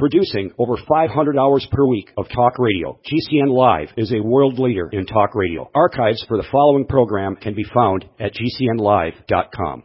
Producing over 500 hours per week of talk radio, GCN Live is a world leader in talk radio. Archives for the following program can be found at gcnlive.com.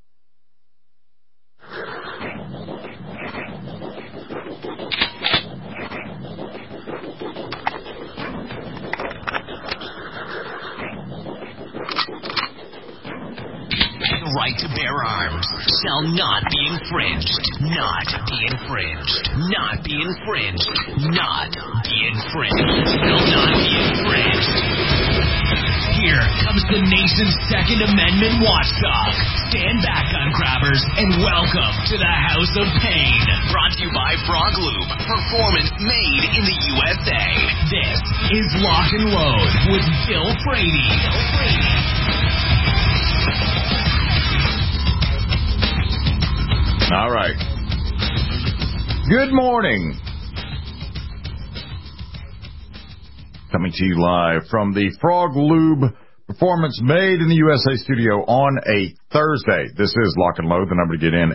Right to bear arms shall not be infringed. Not be infringed. Not be infringed. Not be infringed. Shall not be infringed. Here comes the nation's Second Amendment watchdog. Stand back, gun grabbers, and welcome to the House of Pain. Brought to you by Frog Lube. Performance made in the USA. This is Lock and Load with Bill Frady. All right. Good morning. Coming to you live from the Frog Lube Performance Made in the USA studio on a Thursday. This is Lock and Load. The number to get in,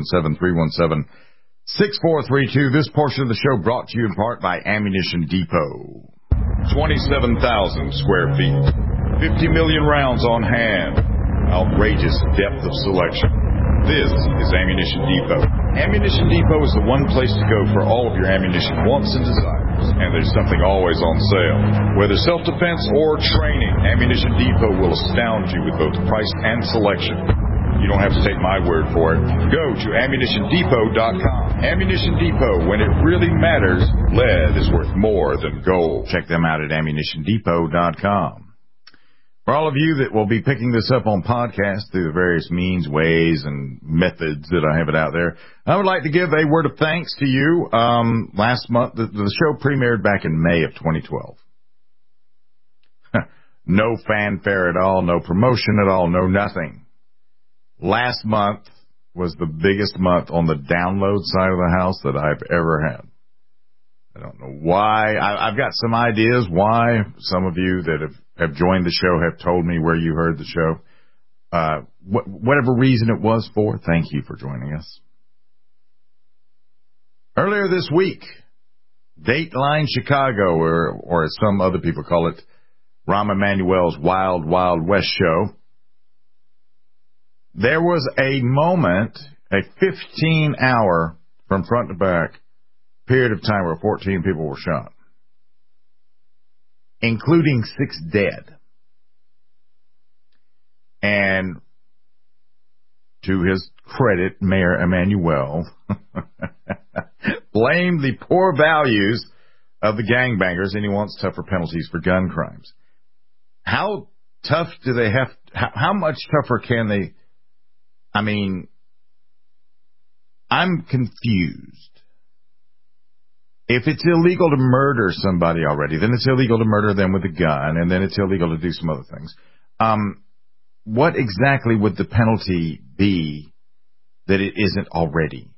877-317-6432. This portion of the show brought to you in part by Ammunition Depot. 27,000 square feet. 50 million rounds on hand. Outrageous depth of selection. This is Ammunition Depot. Ammunition Depot is the one place to go for all of your ammunition wants and desires. And there's something always on sale. Whether self-defense or training, Ammunition Depot will astound you with both price and selection. You don't have to take my word for it. Go to AmmunitionDepot.com. Ammunition Depot, when it really matters, lead is worth more than gold. Check them out at AmmunitionDepot.com. For all of you that will be picking this up on podcast through the various means, ways, and methods that I have it out there, I would like to give a word of thanks to you. Last month, the show premiered back in May of 2012. No fanfare at all, no promotion at all, no nothing. Last month was the biggest month on the download side of the house that I've ever had. I don't know why. I've got some ideas why. Some of you that have joined the show have told me where you heard the show. Whatever reason it was for, thank you for joining us. Earlier this week, Dateline Chicago, or as some other people call it, Rahm Emanuel's Wild Wild West show, there was a moment, a 15-hour from front to back period of time where 14 people were shot, including 6 dead. And to his credit, Mayor Emanuel blamed the poor values of the gangbangers, and he wants tougher penalties for gun crimes. How tough do they have? How much tougher can they? I mean, I'm confused. If it's illegal to murder somebody already, then it's illegal to murder them with a gun, and then it's illegal to do some other things. What exactly would the penalty be that it isn't already?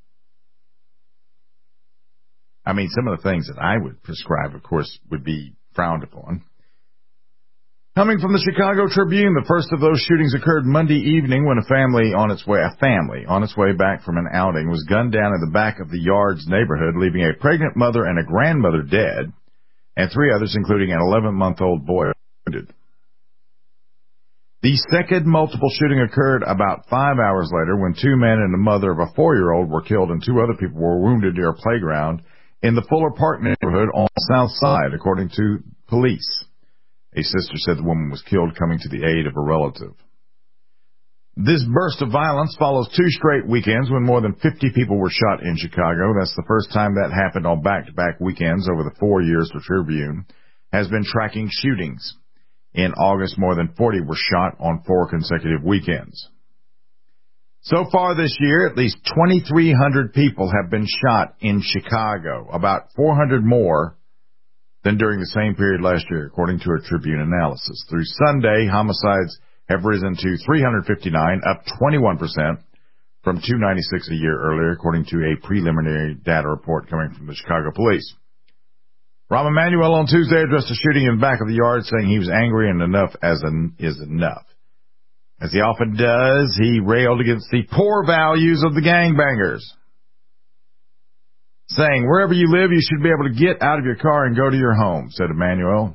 I mean, some of the things that I would prescribe, of course, would be frowned upon. Coming from the Chicago Tribune, the first of those shootings occurred Monday evening when a family on its way back from an outing was gunned down in the back of the Yards neighborhood, leaving a pregnant mother and a grandmother dead, and 3 others, including an 11-month-old boy, wounded. The second multiple shooting occurred about 5 hours later when 2 men and a mother of a 4-year-old were killed and 2 other people were wounded near a playground in the Fuller Park neighborhood on the south side, according to police. A sister said the woman was killed coming to the aid of a relative. This burst of violence follows 2 straight weekends when more than 50 people were shot in Chicago. That's the first time that happened on back-to-back weekends over the 4 years the Tribune has been tracking shootings. In August, more than 40 were shot on 4 consecutive weekends. So far this year, at least 2,300 people have been shot in Chicago, about 400 more than during the same period last year, according to a Tribune analysis. Through Sunday, homicides have risen to 359, up 21% from 296 a year earlier, according to a preliminary data report coming from the Chicago Police. Rahm Emanuel on Tuesday addressed a shooting in the back of the Yard, saying he was angry and enough is enough. As he often does, he railed against the poor values of the gangbangers. saying, wherever you live, you should be able to get out of your car and go to your home, said Emanuel.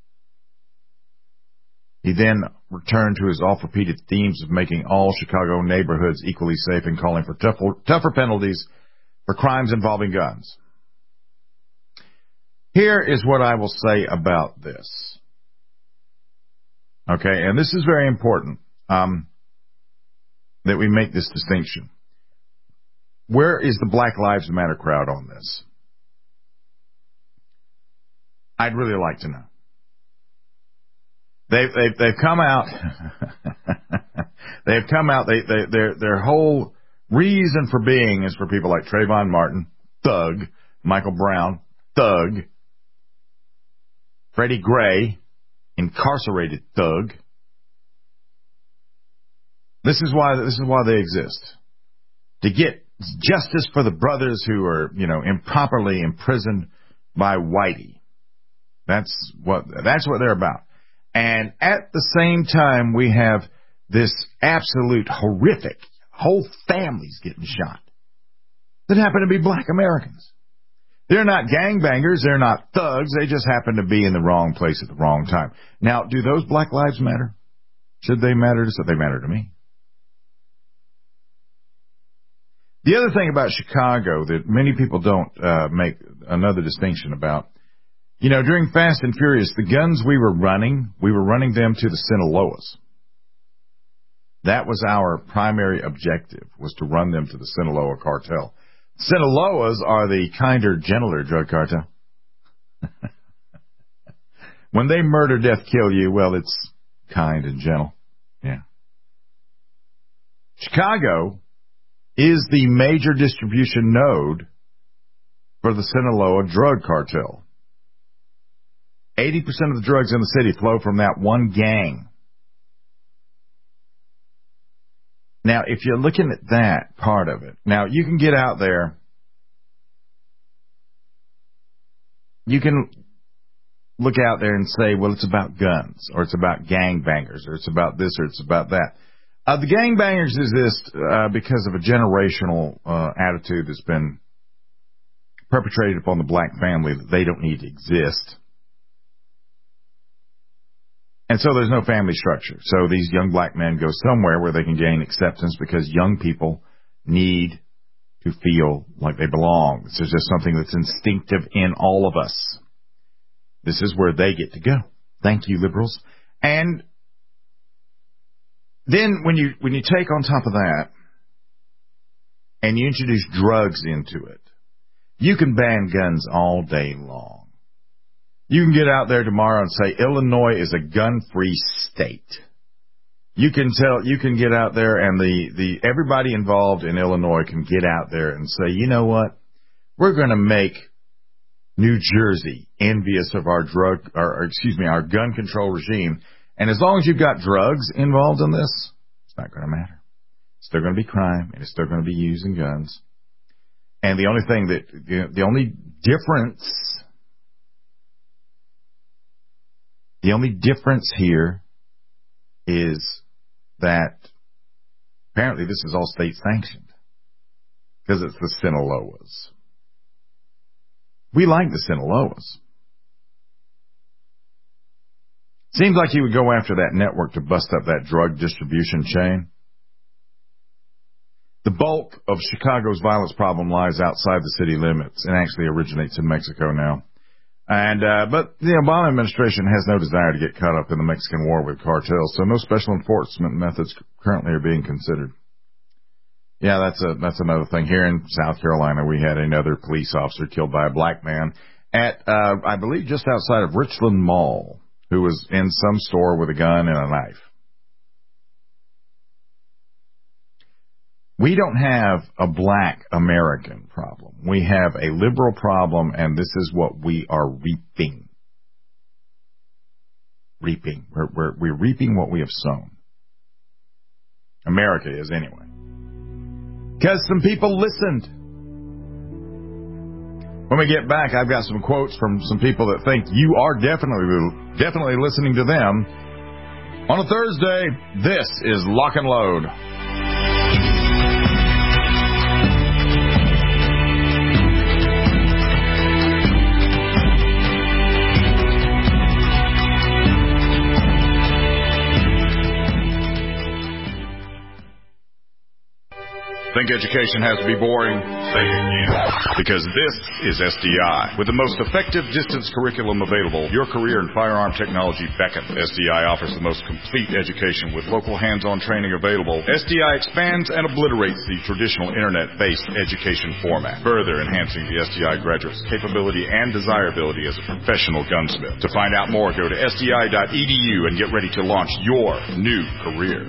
He then returned to his oft-repeated themes of making all Chicago neighborhoods equally safe and calling for tougher penalties for crimes involving guns. Here is what I will say about this. Okay, and this is very important that we make this distinction. Where is the Black Lives Matter crowd on this? I'd really like to know. They've come out. They've come out. Their whole reason for being is for people like Trayvon Martin, thug, Michael Brown, thug, Freddie Gray, incarcerated thug. This is why they exist. To get justice for the brothers who are, improperly imprisoned by Whitey. That's what they're about. And at the same time, we have this absolute horrific, whole families getting shot that happen to be black Americans. They're not gangbangers. They're not thugs. They just happen to be in the wrong place at the wrong time. Now, do those Black Lives matter? Should they matter? Should they matter to me? The other thing about Chicago that many people don't make another distinction about, during Fast and Furious, the guns we were running them to the Sinaloas. That was our primary objective, was to run them to the Sinaloa cartel. Sinaloas are the kinder, gentler drug cartel. When they murder, death, kill you, well, it's kind and gentle. Yeah. Chicago is the major distribution node for the Sinaloa drug cartel. 80% of the drugs in the city flow from that one gang. Now, if you're looking at that part of it, now you can get out there, you can look out there and say, well, it's about guns, or it's about gangbangers, or it's about this, or it's about that. The gangbangers exist because of a generational attitude that's been perpetrated upon the black family that they don't need to exist. And so there's no family structure. So these young black men go somewhere where they can gain acceptance because young people need to feel like they belong. This is just something that's instinctive in all of us. This is where they get to go. Thank you, liberals. And then when you take on top of that and you introduce drugs into it, you can ban guns all day long. You can get out there tomorrow and say Illinois is a gun-free state. You can get out there and everybody involved in Illinois can get out there and say, you know what? We're going to make New Jersey envious of our our gun control regime. And as long as you've got drugs involved in this, it's not going to matter. It's still going to be crime, and it's still going to be using guns. And the only difference here is that apparently this is all state sanctioned because it's the Sinaloas. We like the Sinaloas. Seems like you would go after that network to bust up that drug distribution chain. The bulk of Chicago's violence problem lies outside the city limits and actually originates in Mexico now. But the Obama administration has no desire to get caught up in the Mexican war with cartels, so no special enforcement methods currently are being considered. Yeah, that's another thing. Here in South Carolina, we had another police officer killed by a black man at, I believe, just outside of Richland Mall, who was in some store with a gun and a knife. We don't have a black American problem. We have a liberal problem, and this is what we are reaping. We're reaping what we have sown. America is, anyway. Because some people listened. When we get back, I've got some quotes from some people that think you are definitely listening to them. On a Thursday, this is Lock and Load. think education has to be boring? Think again. Because this is SDI. With the most effective distance curriculum available, your career in firearm technology beckons. SDI offers the most complete education with local hands-on training available. SDI expands and obliterates the traditional internet-based education format, further enhancing the SDI graduate's capability and desirability as a professional gunsmith. To find out more, go to sdi.edu and get ready to launch your new career.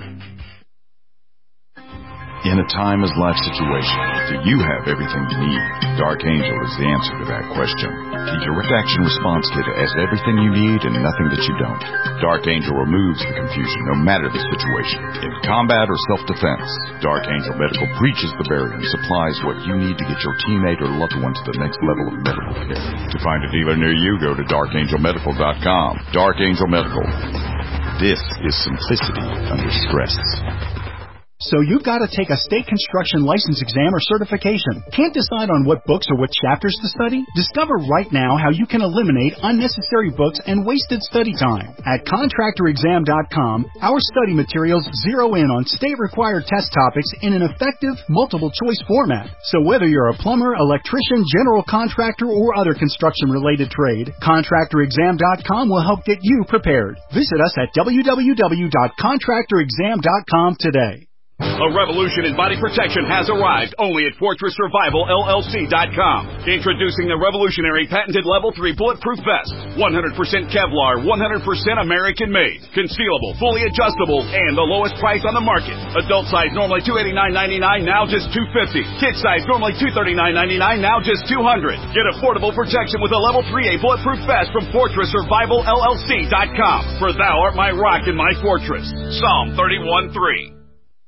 In a time as life situation, do you have everything you need? Dark Angel is the answer to that question. The Direct Action Response Kit has everything you need and nothing that you don't. Dark Angel removes the confusion no matter the situation. In combat or self-defense, Dark Angel Medical breaches the barrier and supplies what you need to get your teammate or loved one to the next level of medical care. To find a dealer near you, go to darkangelmedical.com. Dark Angel Medical. This is simplicity under stress. So you've got to take a state construction license exam or certification. Can't decide on what books or what chapters to study? Discover right now how you can eliminate unnecessary books and wasted study time. At contractorexam.com, our study materials zero in on state-required test topics in an effective, multiple-choice format. So whether you're a plumber, electrician, general contractor, or other construction-related trade, contractorexam.com will help get you prepared. Visit us at www.contractorexam.com today. A revolution in body protection has arrived only at FortressSurvivalLLC.com. Introducing the revolutionary patented Level 3 Bulletproof Vest. 100% Kevlar, 100% American-made. Concealable, fully adjustable, and the lowest price on the market. Adult size normally $289.99, now just $250. Kid size normally $239.99, now just $200. Get affordable protection with a Level 3A Bulletproof Vest from FortressSurvivalLLC.com. For thou art my rock and my fortress. Psalm 31:3.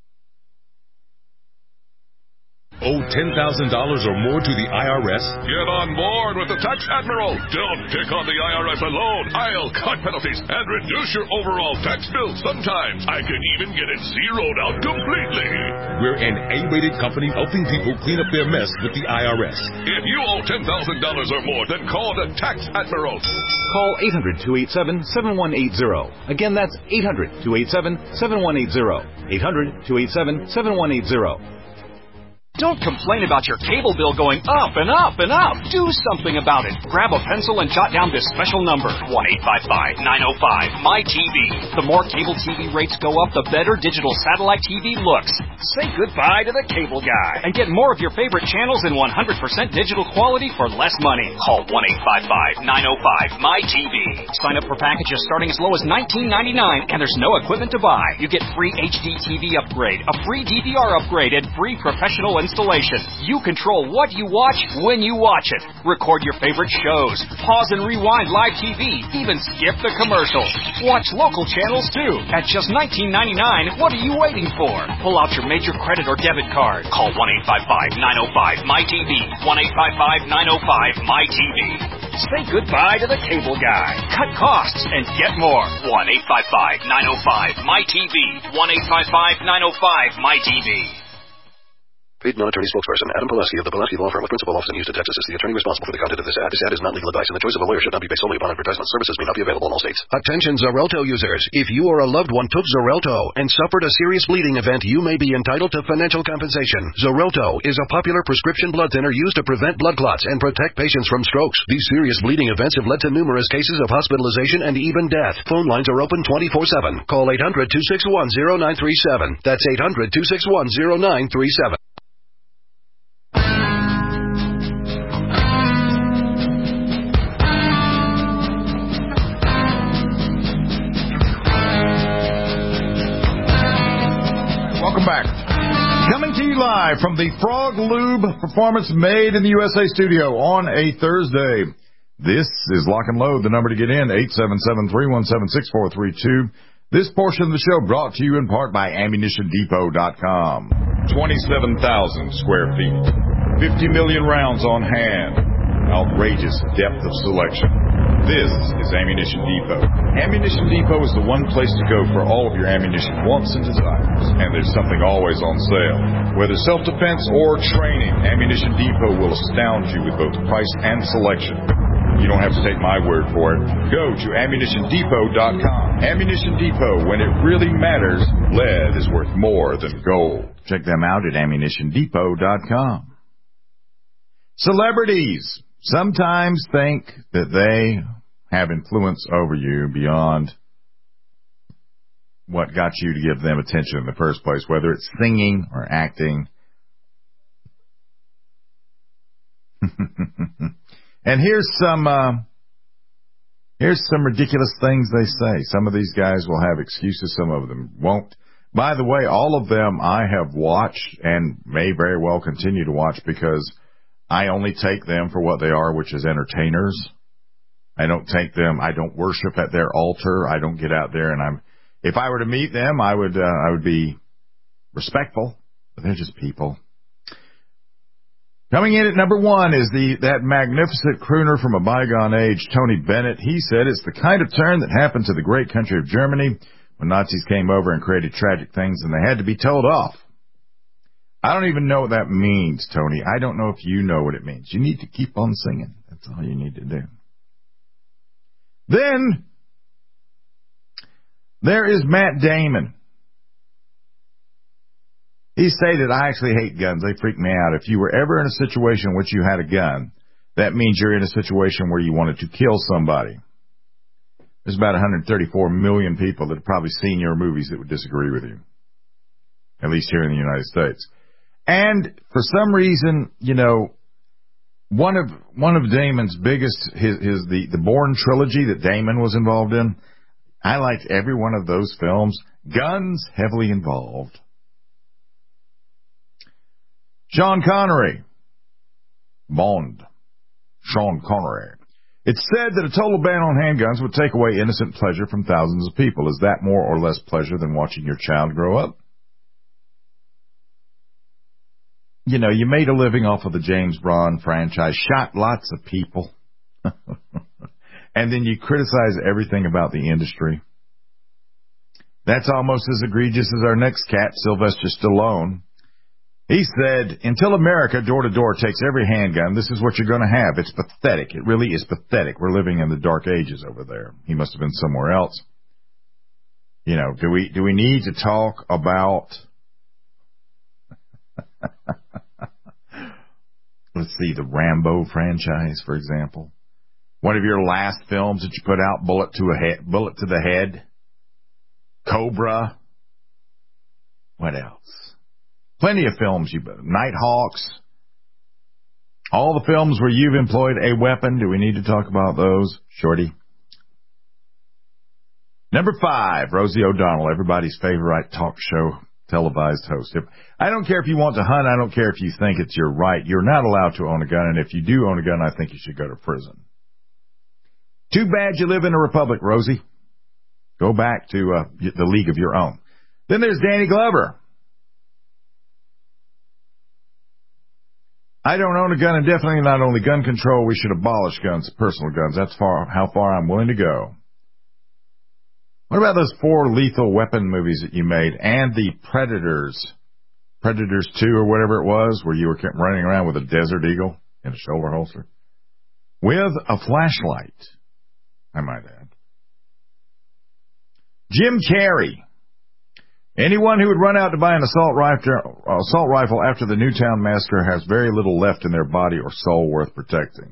Owe $10,000 or more to the IRS? Get on board with the Tax Admiral. Don't pick on the IRS alone. I'll cut penalties and reduce your overall tax bill. Sometimes I can even get it zeroed out completely. We're an A-rated company helping people clean up their mess with the IRS. If you owe $10,000 or more, then call the Tax Admiral. Call 800-287-7180. Again, that's 800-287-7180. 800-287-7180. Don't complain about your cable bill going up and up and up. Do something about it. Grab a pencil and jot down this special number, 1-855-905-MY-TV. The more cable TV rates go up, the better digital satellite TV looks. Say goodbye to the cable guy and get more of your favorite channels in 100% digital quality for less money. Call 1-855-905-MY-TV. Sign up for packages starting as low as $19.99, and there's no equipment to buy. You get free HD TV upgrade, a free DVR upgrade, and free professional installation. You control what you watch when you watch it. Record your favorite shows. Pause and rewind live TV. Even skip the commercials. Watch local channels too. At just $19.99, what are you waiting for? Pull out your major credit or debit card. Call 1-855-905-MY-TV. 1-855-905-MY-TV. Say goodbye to the cable guy. Cut costs and get more. 1-855-905-MY-TV. 1-855-905-MY-TV. Paid non-attorney spokesperson Adam Pulaski of the Pulaski Law Firm with principal office in Houston, Texas, is the attorney responsible for the content of this ad. This ad is not legal advice, and the choice of a lawyer should not be based solely upon advertisement. Services may not be available in all states. Attention Xarelto users. If you or a loved one took Xarelto and suffered a serious bleeding event, you may be entitled to financial compensation. Xarelto is a popular prescription blood thinner used to prevent blood clots and protect patients from strokes. These serious bleeding events have led to numerous cases of hospitalization and even death. Phone lines are open 24/7. Call 800-261-0937. That's 800-261-0937. Welcome back. Coming to you live from the Frog Lube Performance Made in the USA studio on a Thursday. This is Lock and Load. The number to get in, 877-317-6432. This portion of the show brought to you in part by AmmunitionDepot.com. 27,000 square feet. 50 million rounds on hand. Outrageous depth of selection. This is Ammunition Depot. Ammunition Depot is the one place to go for all of your ammunition wants and desires. And there's something always on sale. Whether self-defense or training, Ammunition Depot will astound you with both price and selection. You don't have to take my word for it. Go to AmmunitionDepot.com. Ammunition Depot, when it really matters, lead is worth more than gold. Check them out at AmmunitionDepot.com. Celebrities sometimes think that they have influence over you beyond what got you to give them attention in the first place, whether it's singing or acting. And here's some ridiculous things they say. Some of these guys will have excuses, some of them won't. By the way, all of them I have watched and may very well continue to watch because I only take them for what they are, which is entertainers. I don't worship at their altar. I don't get out there and if I were to meet them, I would be respectful, but they're just people. Coming in at number one is that magnificent crooner from a bygone age, Tony Bennett. He said it's the kind of turn that happened to the great country of Germany when Nazis came over and created tragic things and they had to be told off. I don't even know what that means, Tony. I don't know if you know what it means. You need to keep on singing. That's all you need to do. Then there is Matt Damon. He stated, I actually hate guns. They freak me out. If you were ever in a situation in which you had a gun, that means you're in a situation where you wanted to kill somebody. There's about 134 million people that have probably seen your movies that would disagree with you, at least here in the United States. And for some reason, one of Damon's biggest, the Bourne trilogy that Damon was involved in, I liked every one of those films. Guns heavily involved. Sean Connery. Bond. Sean Connery. It's said that a total ban on handguns would take away innocent pleasure from thousands of people. Is that more or less pleasure than watching your child grow up? You made a living off of the James Bond franchise, shot lots of people, and then you criticize everything about the industry. That's almost as egregious as our next cat, Sylvester Stallone. He said, until America door-to-door takes every handgun, this is what you're going to have. It's pathetic. It really is pathetic. We're living in the dark ages over there. He must have been somewhere else. Do we need to talk about... Let's see, the Rambo franchise, for example. One of your last films that you put out, Bullet to the Head. Cobra. What else? Plenty of films. Nighthawks. All the films where you've employed a weapon. Do we need to talk about those, Shorty? Number 5, Rosie O'Donnell, everybody's favorite talk show televised host. I don't care if you want to hunt. I don't care if you think it's your right. You're not allowed to own a gun, and if you do own a gun, I think you should go to prison. Too bad you live in a republic, Rosie. Go back to the league of your own. Then there's Danny Glover. I don't own a gun, and definitely not only gun control. We should abolish guns, personal guns. That's how far I'm willing to go. What about those 4 lethal weapon movies that you made and the Predators? Predators 2 or whatever it was, where you were running around with a Desert Eagle in a shoulder holster? With a flashlight, I might add. Jim Carrey. Anyone who would run out to buy an assault rifle after the Newtown massacre has very little left in their body or soul worth protecting.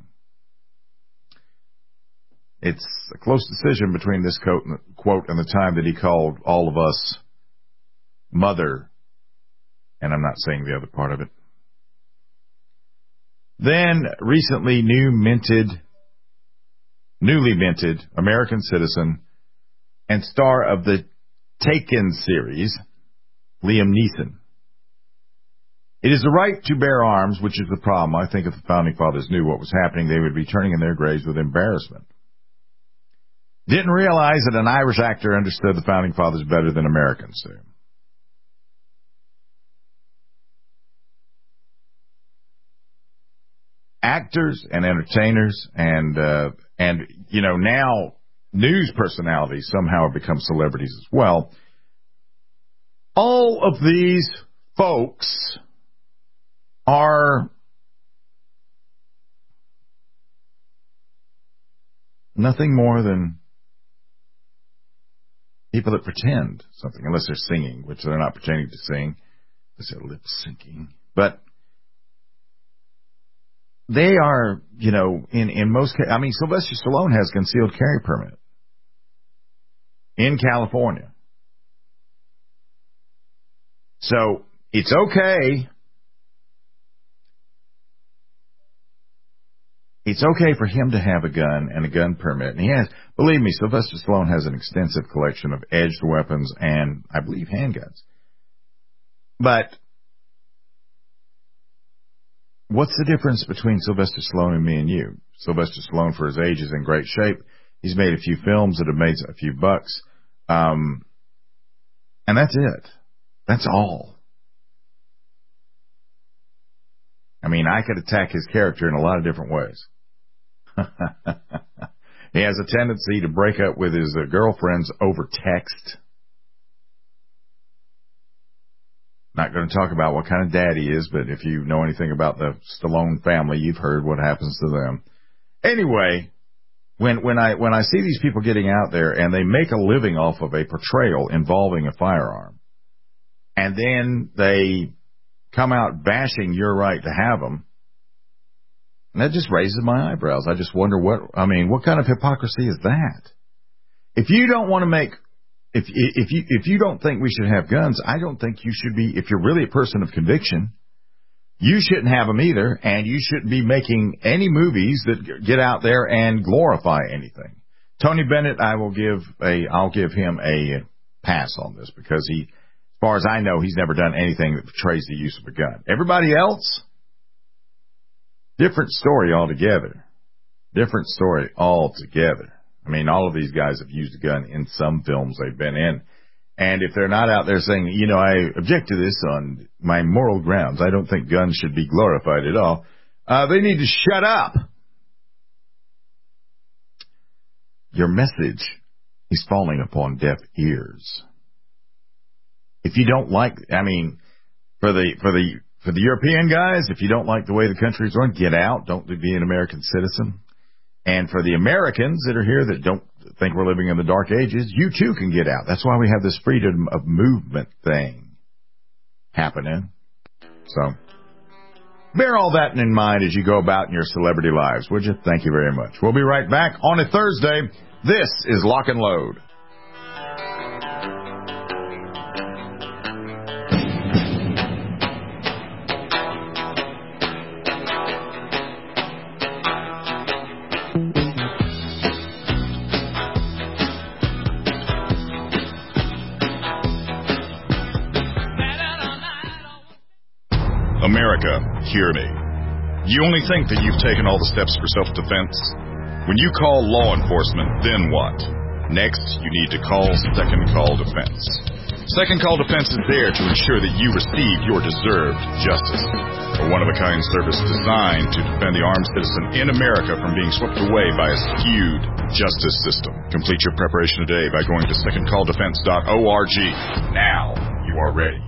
It's a close decision between this quote and the time that he called all of us mother, and I'm not saying the other part of it. Then, recently newly minted American citizen and star of the Taken series, Liam Neeson. It is the right to bear arms, which is the problem. I think if the Founding Fathers knew what was happening, they would be turning in their graves with embarrassment. Didn't realize that an Irish actor understood the Founding Fathers better than Americans do. Actors and entertainers and now news personalities somehow have become celebrities as well. All of these folks are nothing more than people that pretend something, unless they're singing, which they're not pretending to sing, because they're lip syncing. But they are, in most cases, I mean, Sylvester Stallone has a concealed carry permit in California. So it's okay. It's okay for him to have a gun and a gun permit. And he has, believe me, Sylvester Stallone has an extensive collection of edged weapons and, I believe, handguns. But what's the difference between Sylvester Stallone and me and you? Sylvester Stallone, for his age, is in great shape. He's made a few films that have made a few bucks. And that's it. That's all. I mean, I could attack his character in a lot of different ways. He has a tendency to break up with his girlfriends over text. Not going to talk about what kind of dad he is, but if you know anything about the Stallone family, you've heard what happens to them. Anyway, when I see these people getting out there and they make a living off of a portrayal involving a firearm, and then they come out bashing your right to have them, and that just raises my eyebrows. I just wonder what kind of hypocrisy is that? If you don't want to make, if you don't think we should have guns, I don't think you should be, if you're really a person of conviction, you shouldn't have them either, and you shouldn't be making any movies that get out there and glorify anything. Tony Bennett, I'll give him a pass on this, because he, as far as I know, he's never done anything that portrays the use of a gun. Everybody else, different story altogether. Different story altogether. I mean, all of these guys have used a gun in some films they've been in. And if they're not out there saying, I object to this on my moral grounds, I don't think guns should be glorified at all, they need to shut up. Your message is falling upon deaf ears. If you don't like, for the European guys, if you don't like the way the country's run, get out. Don't be an American citizen. And for the Americans that are here that don't think we're living in the dark ages, you too can get out. That's why we have this freedom of movement thing happening. So bear all that in mind as you go about in your celebrity lives, would you? Thank you very much. We'll be right back on a Thursday. This is Lock and Load. America, hear me. You only think that you've taken all the steps for self-defense? When you call law enforcement, then what? Next, you need to call Second Call Defense. Second Call Defense is there to ensure that you receive your deserved justice. A one-of-a-kind service designed to defend the armed citizen in America from being swept away by a skewed justice system. Complete your preparation today by going to secondcalldefense.org. Now you are ready.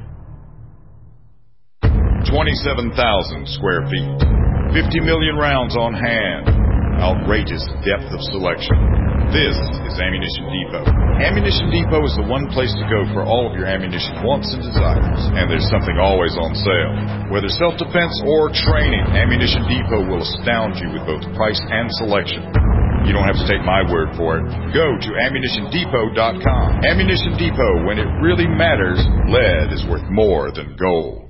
27,000 square feet, 50 million rounds on hand, outrageous depth of selection. This is Ammunition Depot. Ammunition Depot is the one place to go for all of your ammunition wants and desires, and there's something always on sale. Whether self-defense or training, Ammunition Depot will astound you with both price and selection. You don't have to take my word for it. Go to AmmunitionDepot.com. Ammunition Depot, when it really matters, lead is worth more than gold.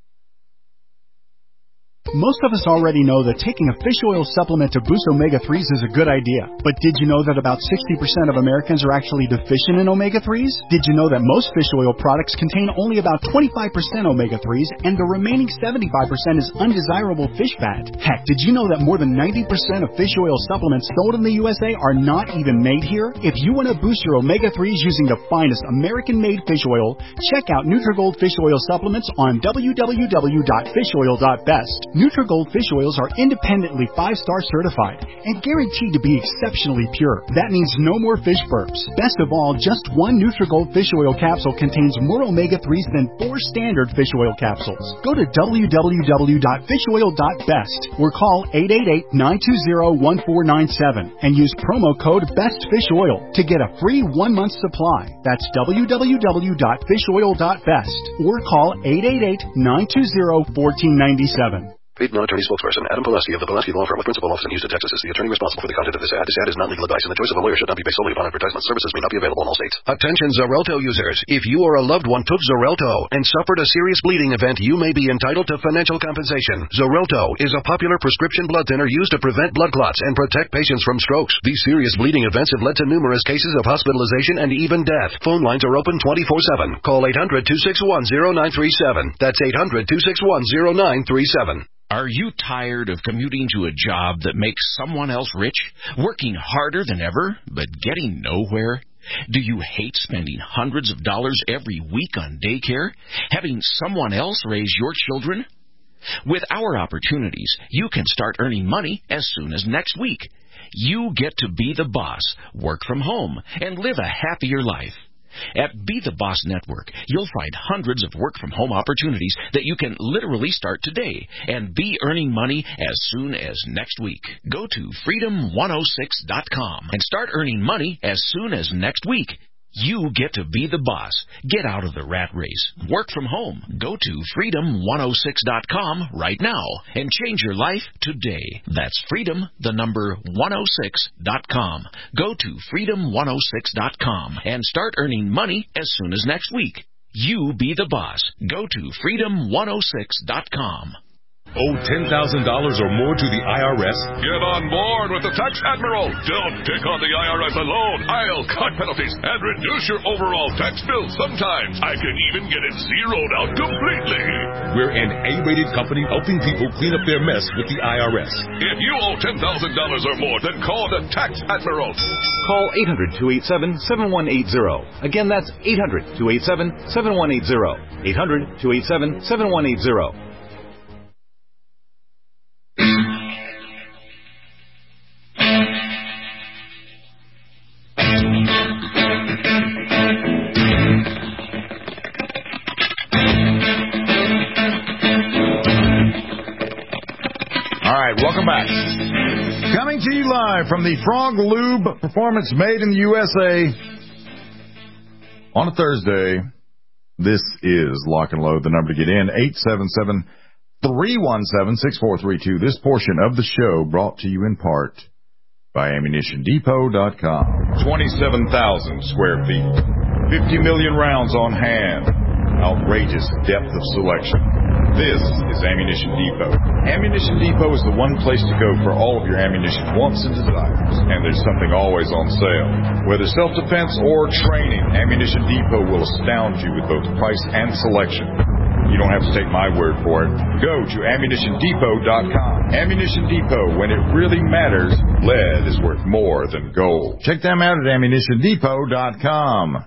Most of us already know that taking a fish oil supplement to boost omega-3s is a good idea. But did you know that about 60% of Americans are actually deficient in omega-3s? Did you know that most fish oil products contain only about 25% omega-3s and the remaining 75% is undesirable fish fat? Heck, did you know that more than 90% of fish oil supplements sold in the USA are not even made here? If you want to boost your omega-3s using the finest American-made fish oil, check out Nutrigold Fish Oil Supplements on www.fishoil.best. Nutrigold fish oils are independently 5-star certified and guaranteed to be exceptionally pure. That means no more fish burps. Best of all, just one Nutrigold fish oil capsule contains more omega-3s than 4 standard fish oil capsules. Go to www.fishoil.best or call 888-920-1497 and use promo code BESTFISHOIL to get a free 1-month supply. That's www.fishoil.best or call 888-920-1497. Paid non-attorney spokesperson Adam Pulaski of the Pulaski Law Firm with principal office in Houston, Texas is the attorney responsible for the content of this ad. This ad is not legal advice, and the choice of a lawyer should not be based solely upon advertisement. Services may not be available in all states. Attention Xarelto users. If you or a loved one took Xarelto and suffered a serious bleeding event, you may be entitled to financial compensation. Xarelto is a popular prescription blood thinner used to prevent blood clots and protect patients from strokes. These serious bleeding events have led to numerous cases of hospitalization and even death. Phone lines are open 24/7. Call 800-261-0937. That's 800-261-0937. Are you tired of commuting to a job that makes someone else rich, working harder than ever, but getting nowhere? Do you hate spending hundreds of dollars every week on daycare, having someone else raise your children? With our opportunities, you can start earning money as soon as next week. You get to be the boss, work from home, and live a happier life. At Be the Boss Network, you'll find hundreds of work-from-home opportunities that you can literally start today and be earning money as soon as next week. Go to freedom106.com and start earning money as soon as next week. You get to be the boss. Get out of the rat race. Work from home. Go to freedom106.com right now and change your life today. That's freedom106.com. Go to freedom106.com and start earning money as soon as next week. You be the boss. Go to freedom106.com. Owe $10,000 or more to the IRS? Get on board with the Tax Admiral. Don't take on the IRS alone. I'll cut penalties and reduce your overall tax bill. Sometimes I can even get it zeroed out completely. We're an A-rated company helping people clean up their mess with the IRS. If you owe $10,000 or more, then call the Tax Admiral. Call 800-287-7180. Again, that's 800-287-7180. 800-287-7180. Welcome back. Coming to you live from the Frog Lube Performance Made in the USA on a Thursday. This is Lock and Load. The number to get in, 877-317-6432. This portion of the show brought to you in part by AmmunitionDepot.com. 27,000 square feet, 50 million rounds on hand, outrageous depth of selection. This is Ammunition Depot. Ammunition Depot is the one place to go for all of your ammunition wants and desires. And there's something always on sale. Whether self-defense or training, Ammunition Depot will astound you with both price and selection. You don't have to take my word for it. Go to AmmunitionDepot.com. Ammunition Depot, when it really matters, lead is worth more than gold. Check them out at AmmunitionDepot.com.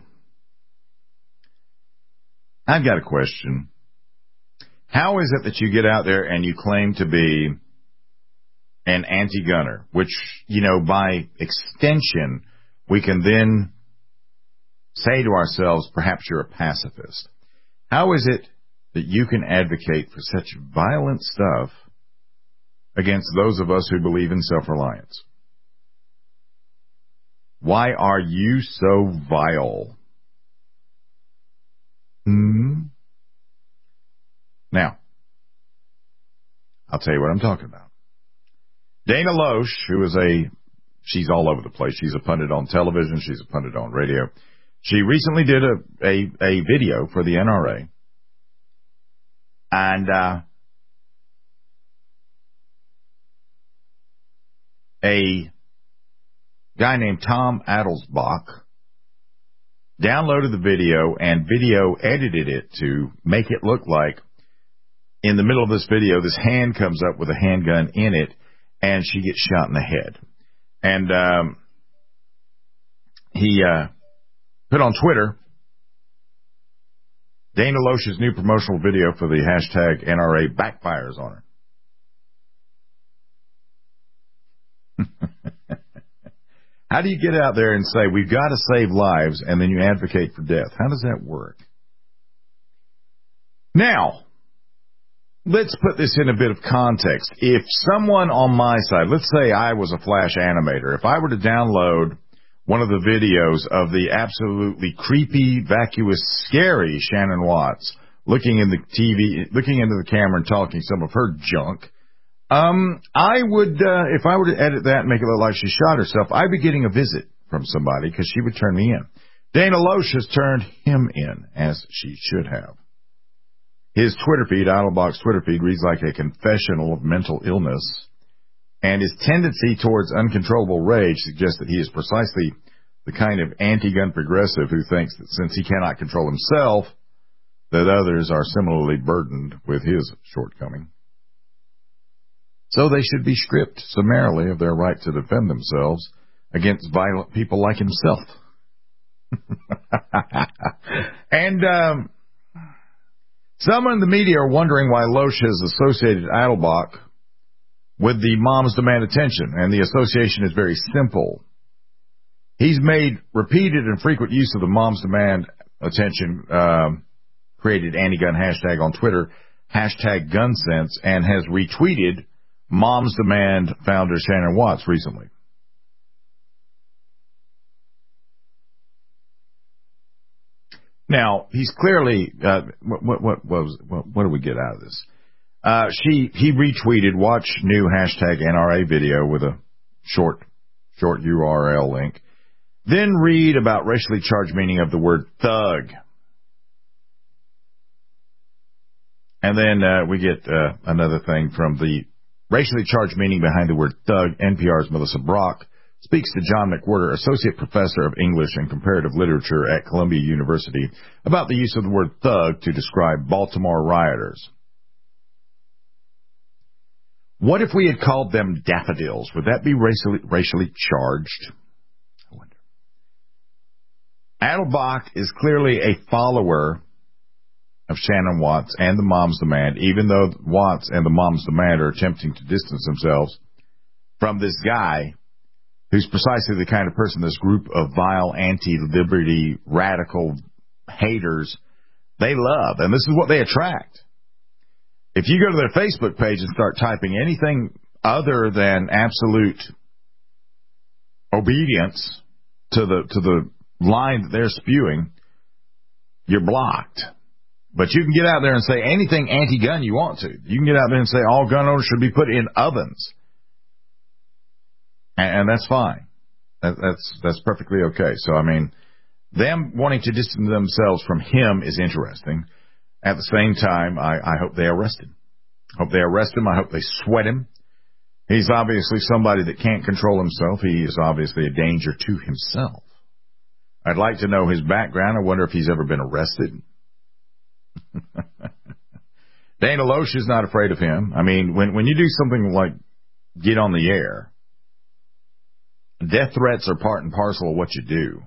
I've got a question. How is it that you get out there and you claim to be an anti-gunner, which, by extension, we can then say to ourselves, perhaps you're a pacifist. How is it that you can advocate for such violent stuff against those of us who believe in self-reliance? Why are you so vile? Now, I'll tell you what I'm talking about. Dana Loesch, she's all over the place. She's a pundit on television. She's a pundit on radio. She recently did a video for the NRA. And a guy named Tom Adelsbach downloaded the video and video edited it to make it look like in the middle of this video, this hand comes up with a handgun in it, and she gets shot in the head. And he put on Twitter, Dana Loesch's new promotional video for the hashtag NRA backfires on her. How do you get out there and say, we've got to save lives, and then you advocate for death? How does that work? Now, let's put this in a bit of context. If someone on my side, let's say I was a Flash animator, if I were to download one of the videos of the absolutely creepy, vacuous, scary Shannon Watts looking into the camera and talking some of her junk, I would, if I were to edit that and make it look like she shot herself, I'd be getting a visit from somebody because she would turn me in. Dana Loesch has turned him in, as she should have. His Twitter feed, Idlebox Twitter feed, reads like a confessional of mental illness, and his tendency towards uncontrollable rage suggests that he is precisely the kind of anti-gun progressive who thinks that since he cannot control himself, that others are similarly burdened with his shortcoming. So they should be stripped summarily of their right to defend themselves against violent people like himself. And some in the media are wondering why Loesch has associated Idlebach with the Moms Demand Attention, and the association is very simple. He's made repeated and frequent use of the Moms Demand Attention created anti-gun hashtag on Twitter, hashtag GunSense, and has retweeted Moms Demand founder Shannon Watts recently. Now, he's clearly, what do we get out of this? He retweeted, watch new hashtag NRA video with a short URL link. Then read about racially charged meaning of the word thug. And then we get another thing from the racially charged meaning behind the word thug. NPR's Melissa Brock speaks to John McWhorter, Associate Professor of English and Comparative Literature at Columbia University, about the use of the word thug to describe Baltimore rioters. What if we had called them daffodils? Would that be racially charged? I wonder. Idlebach is clearly a follower of Shannon Watts and the Moms Demand, even though Watts and the Moms Demand are attempting to distance themselves from this guy who's precisely the kind of person this group of vile, anti-liberty, radical haters, they love. And this is what they attract. If you go to their Facebook page and start typing anything other than absolute obedience to the line that they're spewing, you're blocked. But you can get out there and say anything anti-gun you want to. You can get out there and say all gun owners should be put in ovens. And that's fine. That's perfectly okay. So, I mean, them wanting to distance themselves from him is interesting. At the same time, I hope they arrest him. I hope they arrest him. I hope they sweat him. He's obviously somebody that can't control himself. He is obviously a danger to himself. I'd like to know his background. I wonder if he's ever been arrested. Dana Loesch is not afraid of him. I mean, when you do something like get on the air, death threats are part and parcel of what you do.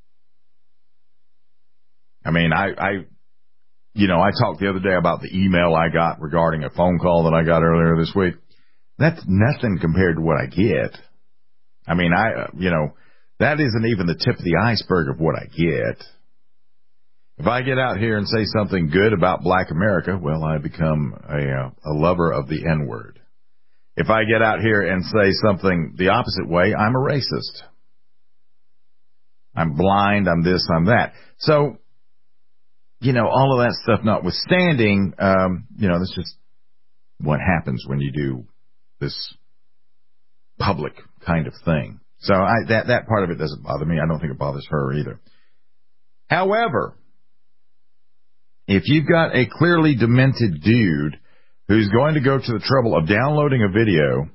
I mean, I talked the other day about the email I got regarding a phone call that I got earlier this week. That's nothing compared to what I get. I mean, that isn't even the tip of the iceberg of what I get. If I get out here and say something good about Black America, well, I become a lover of the N-word. If I get out here and say something the opposite way, I'm a racist. I'm blind, I'm this, I'm that. So, all of that stuff notwithstanding, that's just what happens when you do this public kind of thing. So that part of it doesn't bother me. I don't think it bothers her either. However, if you've got a clearly demented dude who's going to go to the trouble of downloading a video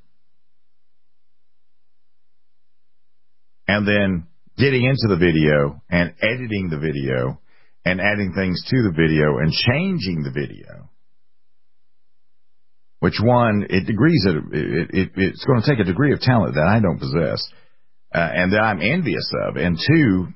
and then getting into the video and editing the video and adding things to the video and changing the video, which one, it's going to take a degree of talent that I don't possess and that I'm envious of. And two,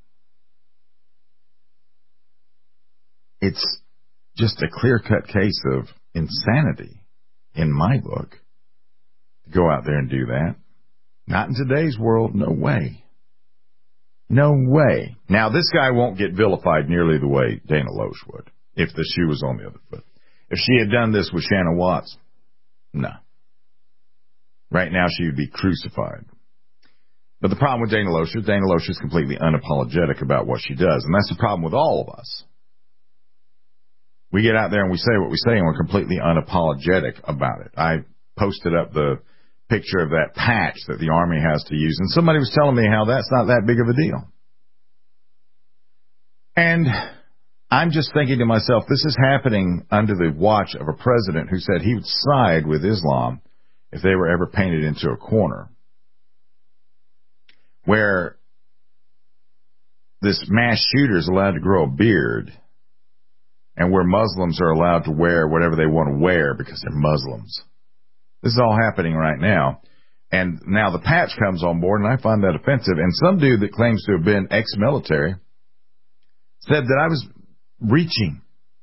it's just a clear-cut case of insanity in my book to go out there and do that. Not in today's world. No way. No way. Now, this guy won't get vilified nearly the way Dana Loesch would if the shoe was on the other foot. If she had done this with Shannon Watts, no. Right now, she would be crucified. But the problem with Dana Loesch is completely unapologetic about what she does. And that's the problem with all of us. We get out there and we say what we say, and we're completely unapologetic about it. I posted up the picture of that patch that the Army has to use, and somebody was telling me how that's not that big of a deal. And I'm just thinking to myself, this is happening under the watch of a president who said he would side with Islam if they were ever painted into a corner, where this mass shooter is allowed to grow a beard, and where Muslims are allowed to wear whatever they want to wear because they're Muslims. This is all happening right now. And now the patch comes on board, and I find that offensive. And some dude that claims to have been ex-military said that I was reaching.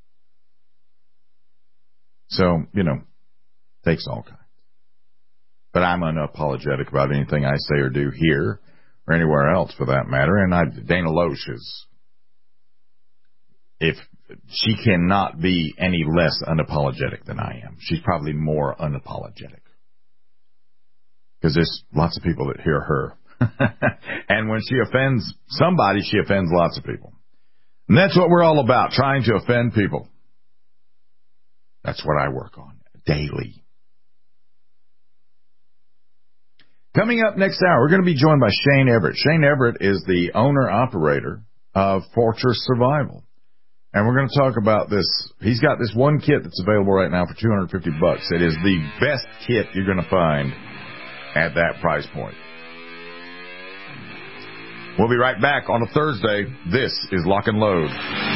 So, takes all kinds. But I'm unapologetic about anything I say or do here or anywhere else for that matter. And Dana Loesch is, if she cannot be any less unapologetic than I am. She's probably more unapologetic. Because there's lots of people that hear her. And when she offends somebody, she offends lots of people. And that's what we're all about, trying to offend people. That's what I work on daily. Coming up next hour, we're going to be joined by Shane Everett. Shane Everett is the owner-operator of Fortress Survival. And we're going to talk about this. He's got this one kit that's available right now for $250. It is the best kit you're going to find at that price point. We'll be right back on a Thursday. This is Lock and Load.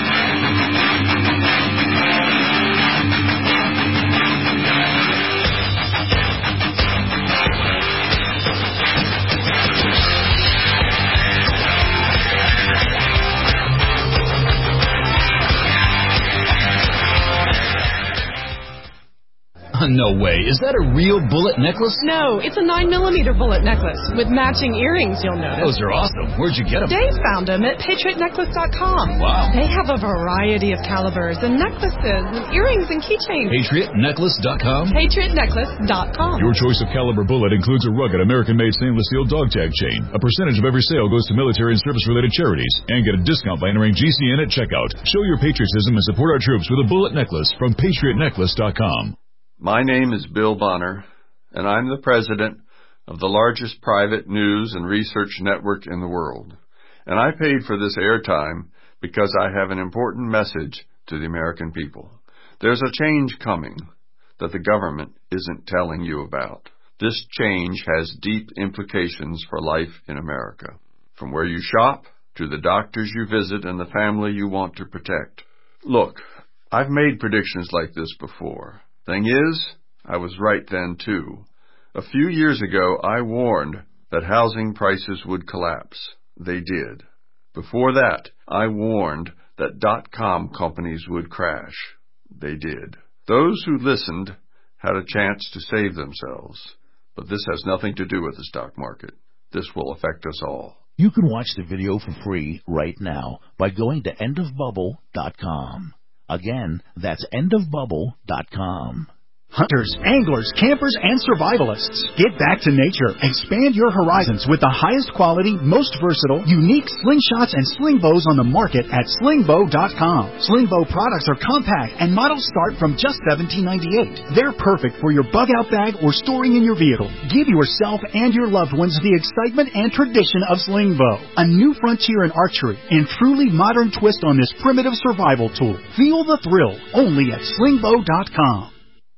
No way. Is that a real bullet necklace? No, it's a 9mm bullet necklace with matching earrings, you'll notice. Those are awesome. Where'd you get them? Dave found them at PatriotNecklace.com. Wow. They have a variety of calibers and necklaces and earrings and keychains. PatriotNecklace.com? PatriotNecklace.com. Your choice of caliber bullet includes a rugged American-made stainless steel dog tag chain. A percentage of every sale goes to military and service-related charities. And get a discount by entering GCN at checkout. Show your patriotism and support our troops with a bullet necklace from PatriotNecklace.com. My name is Bill Bonner, and I'm the president of the largest private news and research network in the world. And I paid for this airtime because I have an important message to the American people. There's a change coming that the government isn't telling you about. This change has deep implications for life in America, from where you shop to the doctors you visit and the family you want to protect. Look, I've made predictions like this before. Thing is, I was right then, too. A few years ago, I warned that housing prices would collapse. They did. Before that, I warned that .com companies would crash. They did. Those who listened had a chance to save themselves. But this has nothing to do with the stock market. This will affect us all. You can watch the video for free right now by going to endofbubble.com. Again, that's endofbubble.com. Hunters, anglers, campers, and survivalists. Get back to nature. Expand your horizons with the highest quality, most versatile, unique slingshots and sling bows on the market at slingbow.com. Sling bow products are compact and models start from just $17.98. They're perfect for your bug-out bag or storing in your vehicle. Give yourself and your loved ones the excitement and tradition of sling bow. A new frontier in archery and truly modern twist on this primitive survival tool. Feel the thrill only at slingbow.com.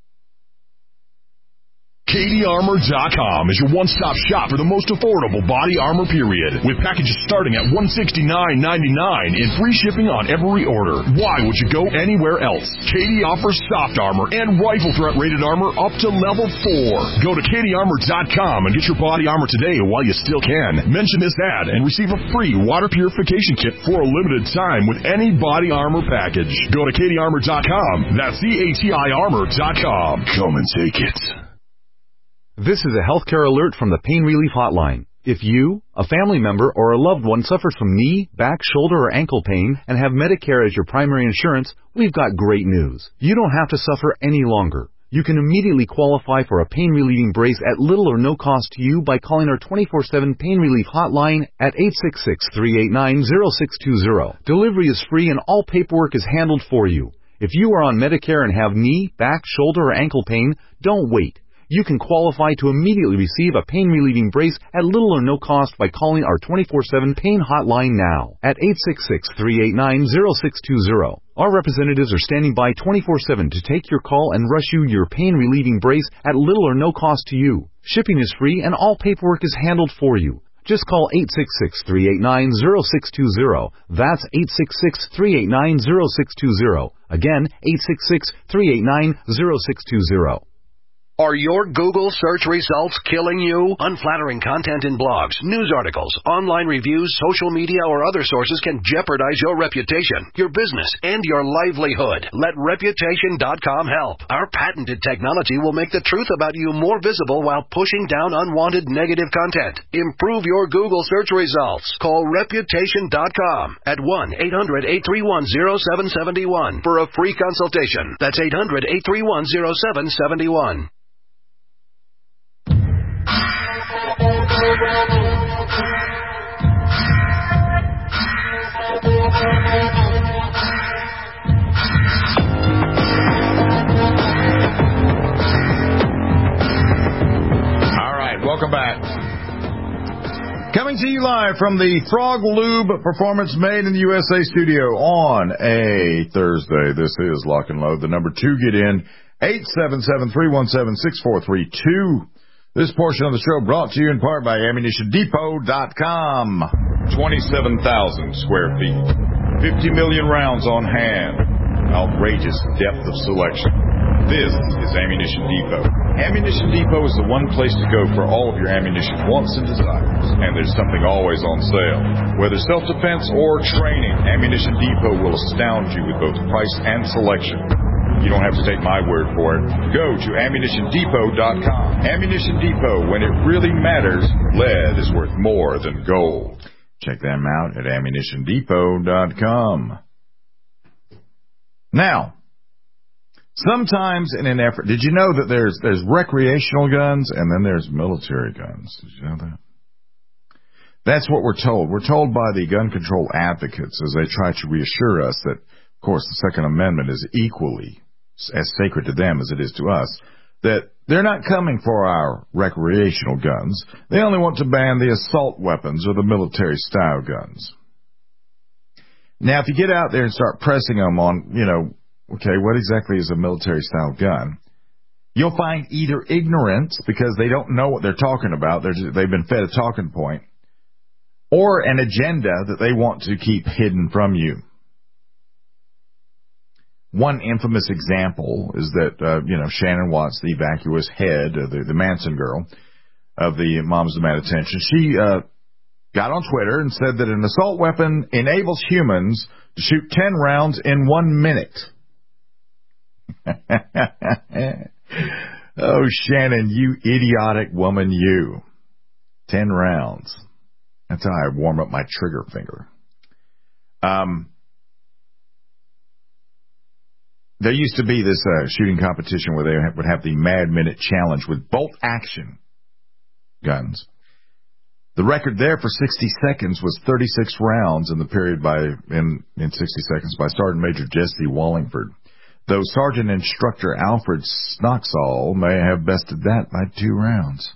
KDArmor.com is your one-stop shop for the most affordable body armor period, with packages starting at $169.99 and free shipping on every order. Why would you go anywhere else? KD offers soft armor and rifle threat rated armor up to level 4. Go to KDArmor.com and get your body armor today while you still can. Mention this ad and receive a free water purification kit for a limited time with any body armor package. Go to KDArmor.com. That's CATI armor.com. Come and take it. This is a healthcare alert from the Pain Relief Hotline. If you, a family member, or a loved one suffers from knee, back, shoulder, or ankle pain and have Medicare as your primary insurance, we've got great news. You don't have to suffer any longer. You can immediately qualify for a pain-relieving brace at little or no cost to you by calling our 24/7 Pain Relief Hotline at 866-389-0620. Delivery is free and all paperwork is handled for you. If you are on Medicare and have knee, back, shoulder, or ankle pain, don't wait. You can qualify to immediately receive a pain-relieving brace at little or no cost by calling our 24/7 Pain Hotline now at 866-389-0620. Our representatives are standing by 24/7 to take your call and rush you your pain-relieving brace at little or no cost to you. Shipping is free and all paperwork is handled for you. Just call 866-389-0620. That's 866-389-0620. Again, 866-389-0620. Are your Google search results killing you? Unflattering content in blogs, news articles, online reviews, social media, or other sources can jeopardize your reputation, your business, and your livelihood. Let Reputation.com help. Our patented technology will make the truth about you more visible while pushing down unwanted negative content. Improve your Google search results. Call Reputation.com at 1-800-831-0771 for a free consultation. That's 800-831-0771. Welcome back. Coming to you live from the Frog Lube Performance Made in the USA studio on a Thursday. This is Lock and Load. The number to get in, 877-317-6432. This portion of the show brought to you in part by AmmunitionDepot.com. 27,000 square feet. 50 million rounds on hand. Outrageous depth of selection. This is Ammunition Depot. Ammunition Depot is the one place to go for all of your ammunition wants and desires. And there's something always on sale. Whether self-defense or training, Ammunition Depot will astound you with both price and selection. You don't have to take my word for it. Go to AmmunitionDepot.com. Ammunition Depot, when it really matters, lead is worth more than gold. Check them out at AmmunitionDepot.com. Now, sometimes in an effort, did you know that there's recreational guns and then there's military guns? Did you know that? That's what we're told. We're told by the gun control advocates as they try to reassure us that, of course, the Second Amendment is equally as sacred to them as it is to us, that they're not coming for our recreational guns. They only want to ban the assault weapons or the military-style guns. Now, if you get out there and start pressing them on, okay, what exactly is a military-style gun? You'll find either ignorance because they don't know what they're talking about, they've been fed a talking point, or an agenda that they want to keep hidden from you. One infamous example is that, Shannon Watts, the vacuous head, the Manson girl of the Moms Demand Attention, she got on Twitter and said that an assault weapon enables humans to shoot 10 rounds in 1 minute. Oh, Shannon, you idiotic woman, you. 10 rounds. That's how I warm up my trigger finger. There used to be this shooting competition where they would have the Mad Minute Challenge with bolt-action guns. The record there for 60 seconds was 36 rounds in the period in 60 seconds by Sergeant Major Jesse Wallingford, though Sergeant Instructor Alfred Snoxall may have bested that by 2 rounds.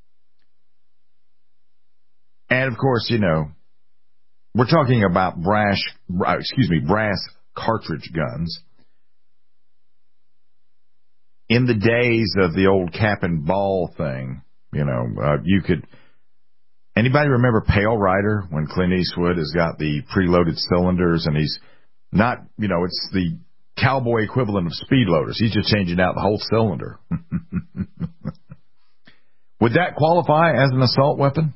And, of course, we're talking about brass cartridge guns. In the days of the old cap and ball thing, you could... Anybody remember Pale Rider when Clint Eastwood has got the preloaded cylinders and he's not, it's the cowboy equivalent of speed loaders. He's just changing out the whole cylinder. Would that qualify as an assault weapon?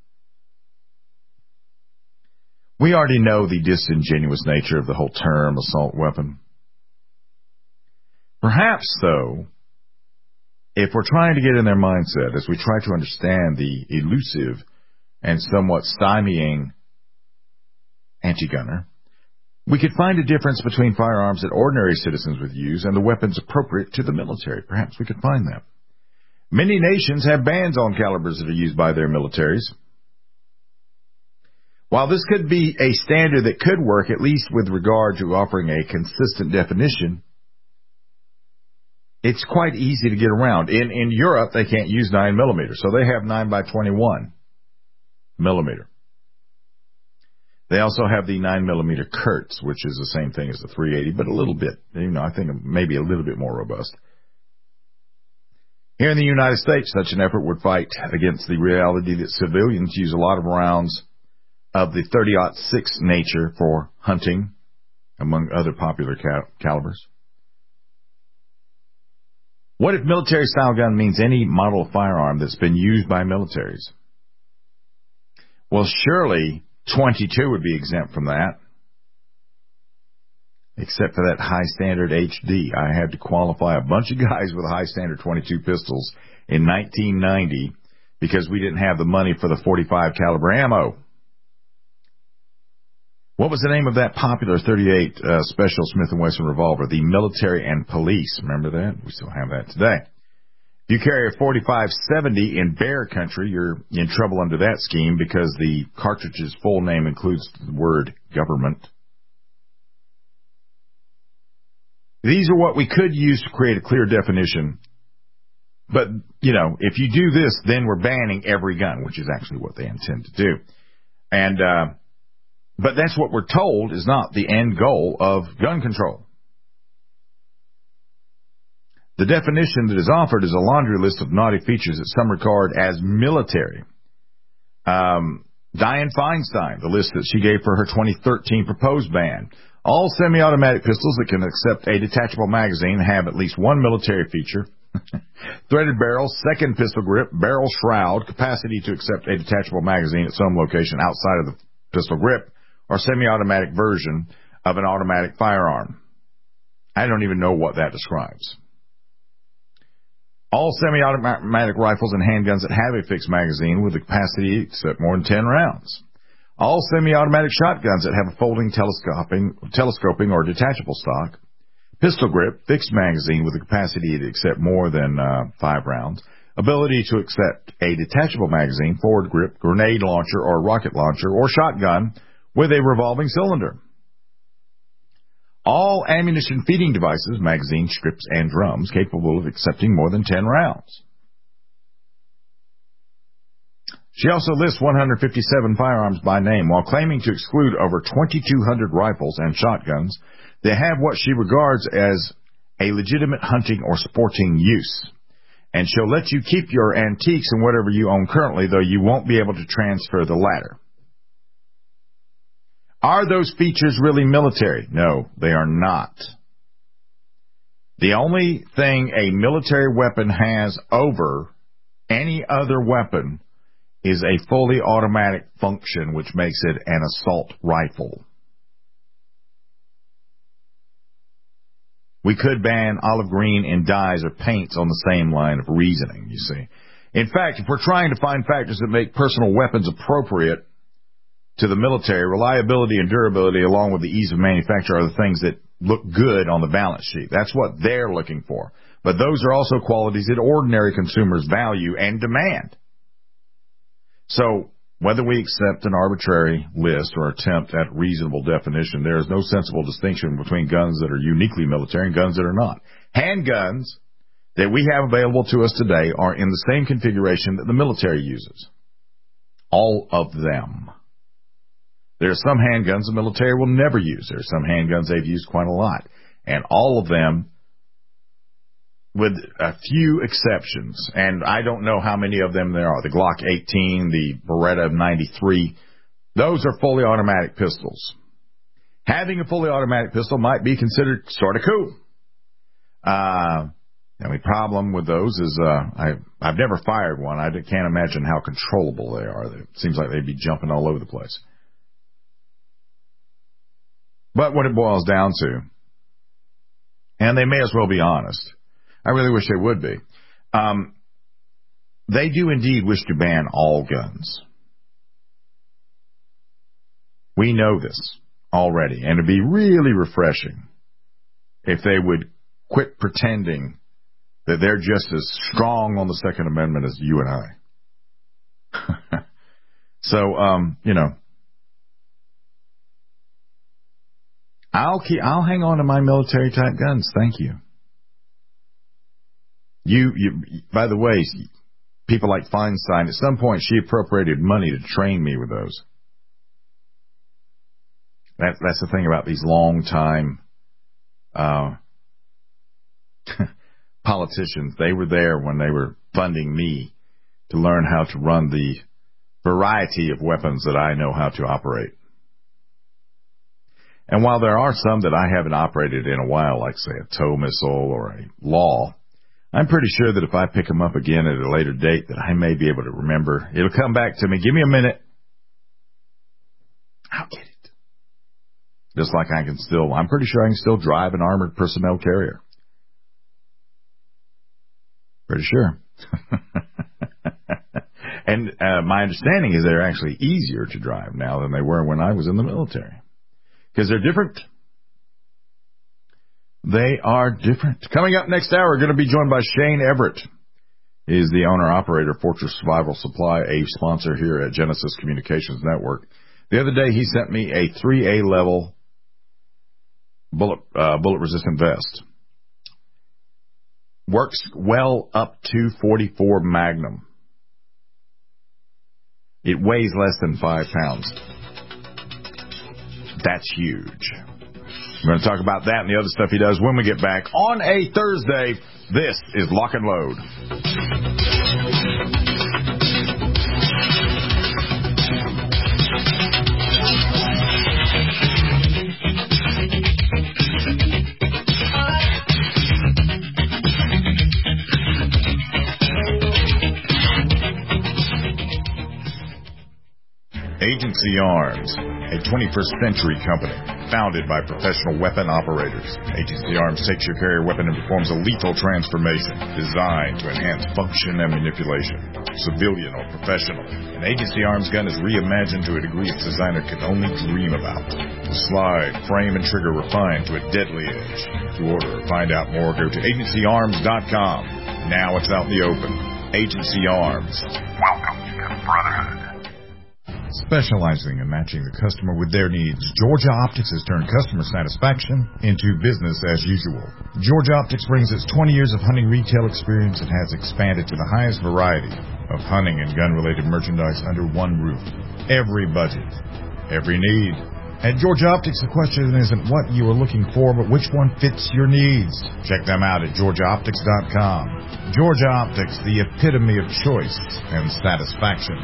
We already know the disingenuous nature of the whole term assault weapon. Perhaps, though, if we're trying to get in their mindset, as we try to understand the elusive and somewhat stymieing anti-gunner, we could find a difference between firearms that ordinary citizens would use and the weapons appropriate to the military. Perhaps we could find that. Many nations have bans on calibers that are used by their militaries. While this could be a standard that could work, at least with regard to offering a consistent definition, it's quite easy to get around. In Europe, they can't use 9mm, so they have 9x21 millimeter. They also have the 9mm Kurtz, which is the same thing as the .380, but a little bit, I think maybe a little bit more robust. Here in the United States, such an effort would fight against the reality that civilians use a lot of rounds of the .30-06 nature for hunting, among other popular calibers. What if military-style gun means any model of firearm that's been used by militaries? Well, surely .22 would be exempt from that, except for that high standard HD. I had to qualify a bunch of guys with high standard .22 pistols in 1990 because we didn't have the money for the .45 caliber ammo. What was the name of that popular .38 special Smith & Wesson revolver? The Military and Police. Remember that? We still have that today. If you carry a .45-70 in bear country, you're in trouble under that scheme because the cartridge's full name includes the word government. These are what we could use to create a clear definition. But, if you do this, then we're banning every gun, which is actually what they intend to do. But that's what we're told is not the end goal of gun control. The definition that is offered is a laundry list of naughty features that some regard as military. Dianne Feinstein, the list that she gave for her 2013 proposed ban. All semi-automatic pistols that can accept a detachable magazine have at least one military feature. Threaded barrel, second pistol grip, barrel shroud, capacity to accept a detachable magazine at some location outside of the pistol grip, or semi-automatic version of an automatic firearm. I don't even know what that describes. All semi-automatic rifles and handguns that have a fixed magazine with the capacity to accept more than 10 rounds. All semi-automatic shotguns that have a folding, telescoping, or detachable stock. Pistol grip, fixed magazine with the capacity to accept more than 5 rounds. Ability to accept a detachable magazine, forward grip, grenade launcher, or rocket launcher, or shotgun with a revolving cylinder. All ammunition feeding devices, magazines, strips, and drums capable of accepting more than 10 rounds. She also lists 157 firearms by name, while claiming to exclude over 2,200 rifles and shotguns that have what she regards as a legitimate hunting or sporting use. And she'll let you keep your antiques and whatever you own currently, though you won't be able to transfer the latter. Are those features really military? No, they are not. The only thing a military weapon has over any other weapon is a fully automatic function, which makes it an assault rifle. We could ban olive green in dyes or paints on the same line of reasoning, you see. In fact, if we're trying to find factors that make personal weapons appropriate to the military, reliability and durability, along with the ease of manufacture, are the things that look good on the balance sheet. That's what they're looking for. But those are also qualities that ordinary consumers value and demand. So, whether we accept an arbitrary list or attempt at reasonable definition, there is no sensible distinction between guns that are uniquely military and guns that are not. Handguns that we have available to us today are in the same configuration that the military uses. All of them. There are some handguns the military will never use. There are some handguns they've used quite a lot. And all of them, with a few exceptions, and I don't know how many of them there are. The Glock 18, the Beretta 93, those are fully automatic pistols. Having a fully automatic pistol might be considered sort of cool. The only problem with those is I've never fired one. I can't imagine how controllable they are. It seems like they'd be jumping all over the place. But what it boils down to, and they may as well be honest, I really wish they would be, They do indeed wish to ban all guns. We know this already, and it'd be really refreshing if they would quit pretending that they're just as strong on the Second Amendment as you and I. So, I'll hang on to my military type guns. Thank you. You, by the way, people like Feinstein, at some point she appropriated money to train me with those. That's the thing about these long-time politicians. They were there when they were funding me to learn how to run the variety of weapons that I know how to operate. And while there are some that I haven't operated in a while, like, say, a tow missile or a law, I'm pretty sure that if I pick them up again at a later date that I may be able to remember. It'll come back to me. Give me a minute. I'll get it. Just like I'm pretty sure I can still drive an armored personnel carrier. Pretty sure. And my understanding is they're actually easier to drive now than they were when I was in the military. Because they're different. They are different. Coming up next hour, we're going to be joined by Shane Everett. He's the owner-operator of Fortress Survival Supply, a sponsor here at Genesis Communications Network. The other day, he sent me a 3A level bullet-resistant vest. Works well up to 44 Magnum. It weighs less than 5 pounds. That's huge. We're going to talk about that and the other stuff he does when we get back on a Thursday. This is Lock and Load. Agency Arms, a 21st century company founded by professional weapon operators. Agency Arms takes your carrier weapon and performs a lethal transformation designed to enhance function and manipulation. Civilian or professional, an Agency Arms gun is reimagined to a degree its designer could only dream about. The slide, frame, and trigger refined to a deadly edge. To order or find out more, go to agencyarms.com. Now it's out in the open. Agency Arms. Welcome to Brotherhood. Specializing in matching the customer with their needs, Georgia Optics has turned customer satisfaction into business as usual. Georgia Optics brings its 20 years of hunting retail experience and has expanded to the highest variety of hunting and gun-related merchandise under one roof. Every budget, every need. At Georgia Optics, the question isn't what you are looking for, but which one fits your needs. Check them out at GeorgiaOptics.com. Georgia Optics, the epitome of choice and satisfaction.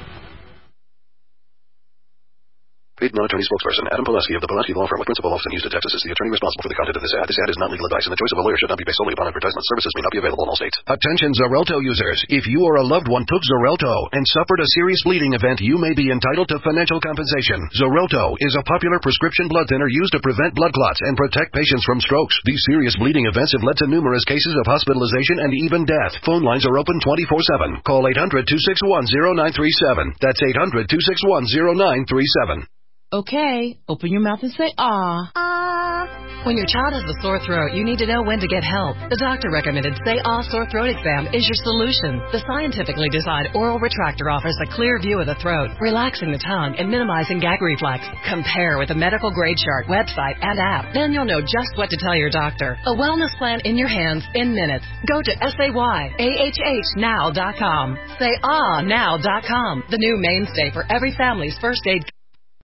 Paid non-attorney spokesperson Adam Pulaski of the Pulaski Law Firm with principal office in Houston, Texas, is the attorney responsible for the content of this ad. This ad is not legal advice, and the choice of a lawyer should not be based solely upon advertisement. Services may not be available in all states. Attention Xarelto users. If you or a loved one took Xarelto and suffered a serious bleeding event, you may be entitled to financial compensation. Xarelto is a popular prescription blood thinner used to prevent blood clots and protect patients from strokes. These serious bleeding events have led to numerous cases of hospitalization and even death. Phone lines are open 24/7. Call 800-261-0937. That's 800-261-0937. Okay, open your mouth and say, ah. Ah. When your child has a sore throat, you need to know when to get help. The doctor-recommended Say Ah Sore Throat Exam is your solution. The scientifically designed oral retractor offers a clear view of the throat, relaxing the tongue and minimizing gag reflex. Compare with the medical grade chart, website, and app. Then you'll know just what to tell your doctor. A wellness plan in your hands in minutes. Go to SayAHHnow.com. SayAhNow.com, the new mainstay for every family's first aid